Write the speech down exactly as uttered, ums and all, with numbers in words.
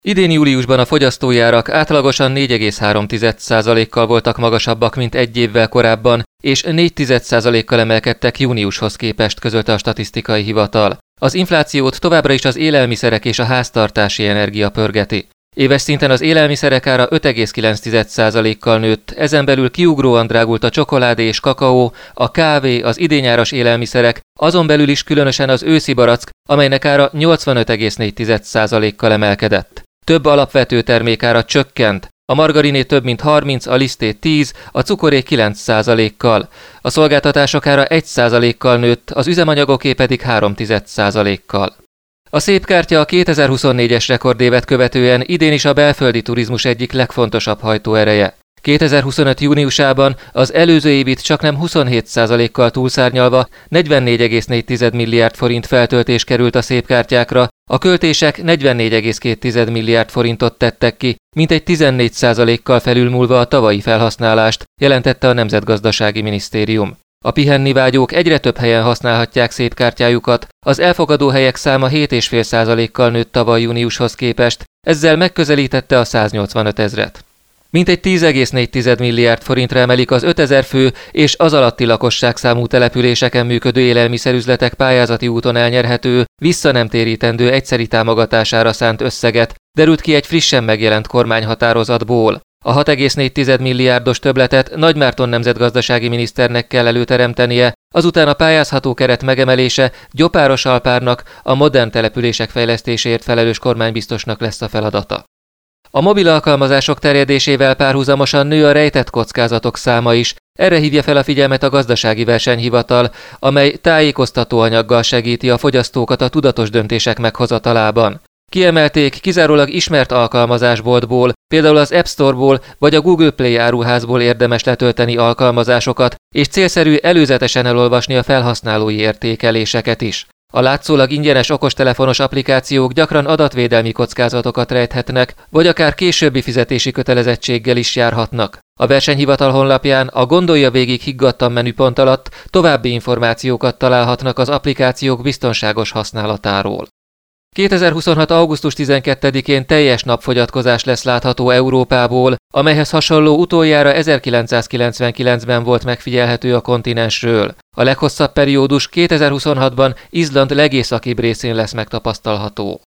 Idén júliusban a fogyasztói árak átlagosan négy egész három százalékkal voltak magasabbak, mint egy évvel korábban, és négy százalékkal emelkedtek júniushoz képest, közölte a statisztikai hivatal. Az inflációt továbbra is az élelmiszerek és a háztartási energia pörgeti. Éves szinten az élelmiszerek ára öt egész kilenc százalékkal nőtt, ezen belül kiugróan drágult a csokoládé és kakaó, a kávé, az idényáras élelmiszerek, azon belül is különösen az őszi barack, amelynek ára nyolcvanöt egész négy százalékkal emelkedett. Több alapvető termékára csökkent, a margariné több mint harminc, a liszté tíz, a cukoré kilenc százalékkal, a szolgáltatások ára egy százalékkal nőtt, az üzemanyagoké pedig három százalékkal. A Szépkártya a kétezer-huszonnégyes rekordévet követően idén is a belföldi turizmus egyik legfontosabb hajtóereje. kétezer-huszonöt júniusában az előző évit csaknem huszonhét százalékkal túlszárnyalva negyvennégy egész négy milliárd forint feltöltés került a Szépkártyákra, a költések negyvennégy egész két milliárd forintot tettek ki, mintegy tizennégy százalékkal felülmúlva a tavalyi felhasználást, jelentette a Nemzetgazdasági Minisztérium. A pihenni vágyók egyre több helyen használhatják Szépkártyájukat, az elfogadó helyek száma hét egész öt százalékkal nőtt tavaly júniushoz képest, ezzel megközelítette a száznyolcvanöt ezret. Mintegy tíz egész négy milliárd forintra emelik az ötezer fő és az alatti lakosságszámú településeken működő élelmiszerüzletek pályázati úton elnyerhető, vissza nem térítendő egyszeri támogatására szánt összeget, derült ki egy frissen megjelent kormányhatározatból. A hat egész négy milliárdos többletet Nagymárton nemzetgazdasági miniszternek kell előteremtenie, azután a pályázható keret megemelése Gyopáros Alpárnak, a modern települések fejlesztéséért felelős kormánybiztosnak lesz a feladata. A mobil alkalmazások terjedésével párhuzamosan nő a rejtett kockázatok száma is, erre hívja fel a figyelmet a Gazdasági Versenyhivatal, amely tájékoztató anyaggal segíti a fogyasztókat a tudatos döntések meghozatalában. Kiemelték, kizárólag ismert alkalmazásboltból, például az App Store-ból vagy a Google Play áruházból érdemes letölteni alkalmazásokat, és célszerű előzetesen elolvasni a felhasználói értékeléseket is. A látszólag ingyenes okostelefonos applikációk gyakran adatvédelmi kockázatokat rejthetnek, vagy akár későbbi fizetési kötelezettséggel is járhatnak. A versenyhivatal honlapján a gondolja végig higgadtan menüpont alatt további információkat találhatnak az applikációk biztonságos használatáról. kétezer-huszonhat. augusztus tizenkettedikén teljes napfogyatkozás lesz látható Európából, amelyhez hasonló utoljára ezerkilencszázkilencvenkilencben volt megfigyelhető a kontinensről. A leghosszabb periódus kétezer-huszonhatban Izland legészakibb részén lesz megtapasztalható.